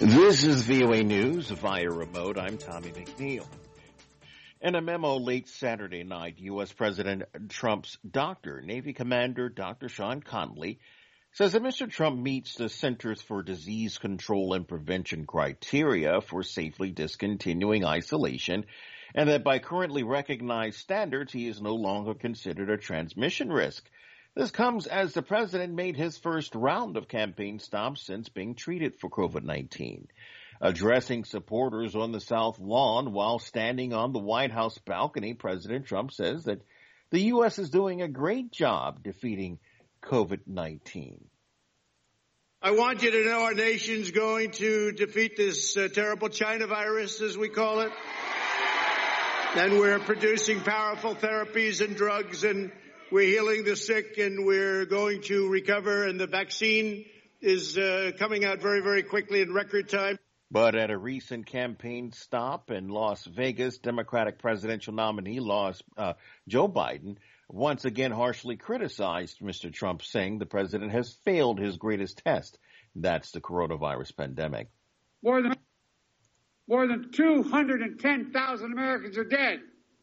This is VOA News via remote. I'm Tommy McNeil. In a memo late Saturday night, U.S. President Trump's doctor, Navy Commander Dr. Sean Conley, says that Mr. Trump meets the Centers for Disease Control and Prevention criteria for safely discontinuing isolation, and that by currently recognized standards, he is no longer considered a transmission risk. This comes as the president made his first round of campaign stops since being treated for COVID-19. Addressing supporters on the South Lawn while standing on the White House balcony, President Trump says that the U.S. is doing a great job defeating COVID-19. I want you to know our nation's going to defeat this terrible China virus, as we call it. And we're producing powerful therapies and drugs, and we're healing the sick, and we're going to recover, and the vaccine is coming out very, very quickly in record time. But at a recent campaign stop in Las Vegas, Democratic presidential nominee Joe Biden once again harshly criticized Mr. Trump, saying the president has failed his greatest test. That's the coronavirus pandemic. More than 210,000 Americans are dead.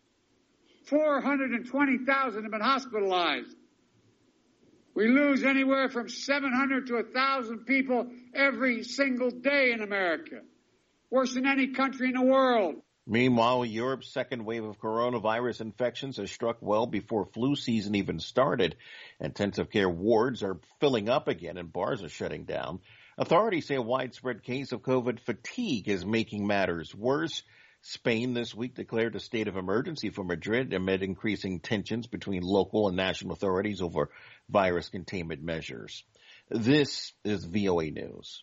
420,000 have been hospitalized. We lose anywhere from 700 to 1,000 people every single day in America. Worse than any country in the world. Meanwhile, Europe's second wave of coronavirus infections has struck well before flu season even started. Intensive care wards are filling up again and bars are shutting down. Authorities say a widespread case of COVID fatigue is making matters worse. Spain this week declared a state of emergency for Madrid amid increasing tensions between local and national authorities over virus containment measures. This is VOA News.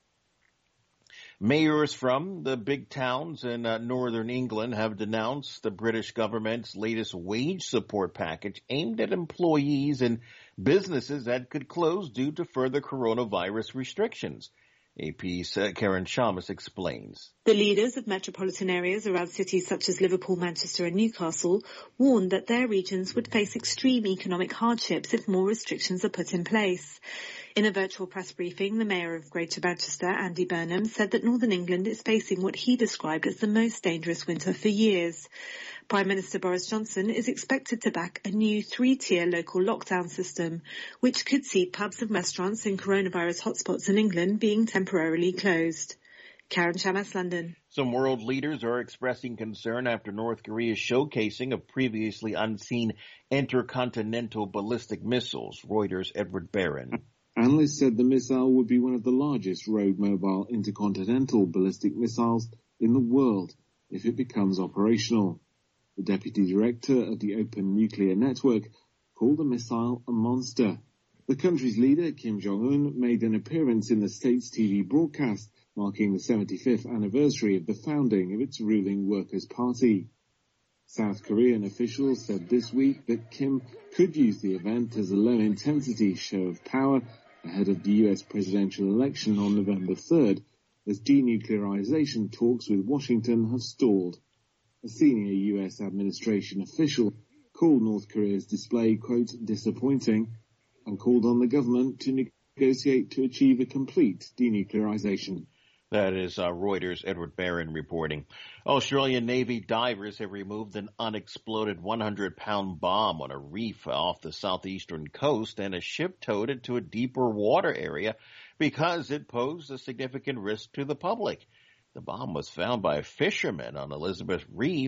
Mayors from the big towns in northern England have denounced the British government's latest wage support package aimed at employees and businesses that could close due to further coronavirus restrictions. AP's Karen Shamus explains. The leaders of metropolitan areas around cities such as Liverpool, Manchester and Newcastle warned that their regions would face extreme economic hardships if more restrictions are put in place. In a virtual press briefing, the Mayor of Greater Manchester, Andy Burnham, said that Northern England is facing what he described as the most dangerous winter for years. Prime Minister Boris Johnson is expected to back a new 3-tier local lockdown system, which could see pubs and restaurants in coronavirus hotspots in England being temporarily closed. Karen Shamas, London. Some world leaders are expressing concern after North Korea's showcasing of previously unseen intercontinental ballistic missiles. Reuters' Edward Barron. Analysts said the missile would be one of the largest road mobile intercontinental ballistic missiles in the world if it becomes operational. The deputy director of the Open Nuclear Network called the missile a monster. The country's leader, Kim Jong-un, made an appearance in the state's TV broadcast marking the 75th anniversary of the founding of its ruling Workers' Party. South Korean officials said this week that Kim could use the event as a low-intensity show of power ahead of the U.S. presidential election on November 3rd, as denuclearization talks with Washington have stalled. A senior U.S. administration official called North Korea's display, quote, disappointing, and called on the government to negotiate to achieve a complete denuclearization. That is Reuters' Edward Barron reporting. Australian Navy divers have removed an unexploded 100-pound bomb on a reef off the southeastern coast, and a ship towed it to a deeper water area because it posed a significant risk to the public. The bomb was found by fishermen on Elizabeth Reef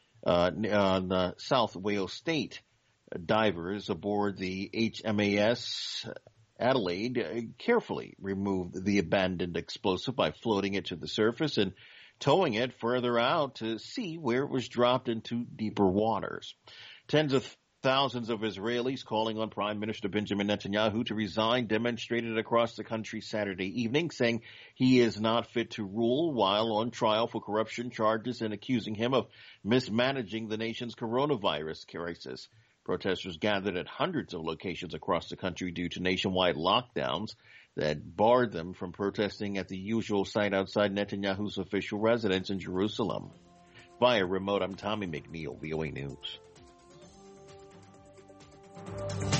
on South Wales State. Divers aboard the HMAS Adelaide carefully removed the abandoned explosive by floating it to the surface and towing it further out to see where it was dropped into deeper waters. Tens of thousands of Israelis calling on Prime Minister Benjamin Netanyahu to resign demonstrated across the country Saturday evening, saying he is not fit to rule while on trial for corruption charges and accusing him of mismanaging the nation's coronavirus crisis. Protesters gathered at hundreds of locations across the country due to nationwide lockdowns that barred them from protesting at the usual site outside Netanyahu's official residence in Jerusalem. Via remote, I'm Tommy McNeil, VOA News.